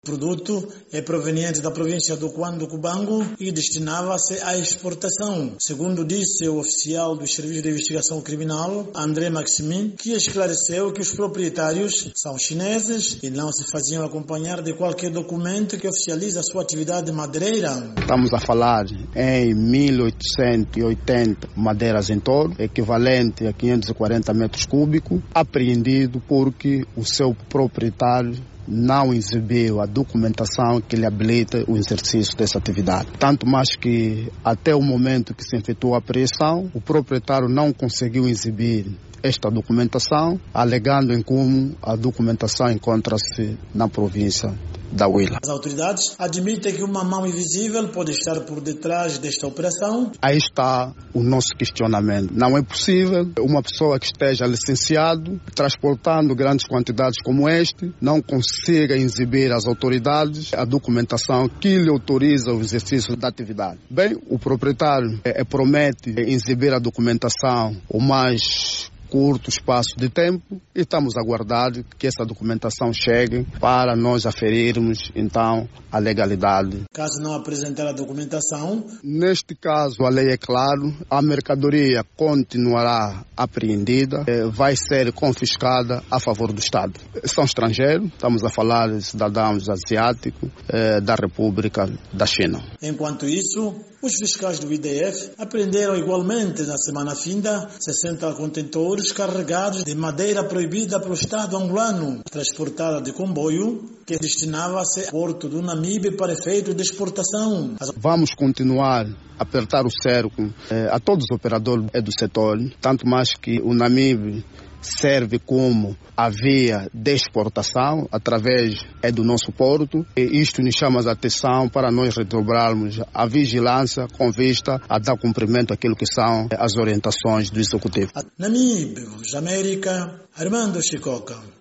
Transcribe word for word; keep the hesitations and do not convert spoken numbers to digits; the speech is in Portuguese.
O produto é proveniente da província do Cuando-Cubango e destinava-se à exportação, segundo disse o oficial do Serviço de Investigação Criminal, André Maximin, que esclareceu que os proprietários são chineses e não se faziam acompanhar de qualquer documento que oficialize a sua atividade madeireira. Estamos a falar em mil oitocentos e oitenta madeiras em torno, equivalente a quinhentos e quarenta metros cúbicos, apreendido porque o seu proprietário não exibiu a documentação que lhe habilita o exercício dessa atividade. Tanto mais que até o momento que se efetuou a apreensão, o proprietário não conseguiu exibir esta documentação, alegando em como a documentação encontra-se na província da Huila. As autoridades admitem que uma mão invisível pode estar por detrás desta operação. Aí está o nosso questionamento. Não é possível uma pessoa que esteja licenciado, transportando grandes quantidades como este, não consiga exibir às autoridades a documentação que lhe autoriza o exercício da atividade. Bem, o proprietário é, promete exibir a documentação o mais curto espaço de tempo e estamos a aguardar que essa documentação chegue para nós aferirmos, então, a legalidade. Caso não apresentar a documentação? Neste caso, a lei é clara, a mercadoria continuará apreendida, vai ser confiscada a favor do Estado. São estrangeiros, estamos a falar de cidadãos asiáticos da República da China. Enquanto isso, os fiscais do I D F apreenderam igualmente na semana finda sessenta contentores carregados de madeira proibida pelo Estado angolano, transportada de comboio, que destinava-se ao porto do Namibe para efeito de exportação. Vamos continuar a apertar o cerco eh, a todos os operadores do setor, tanto mais que o Namibe serve como a via de exportação através é do nosso porto, e isto nos chama a atenção para nós redobrarmos a vigilância com vista a dar cumprimento àquilo que são as orientações do Executivo. Namibe, América, Armando Chicoca.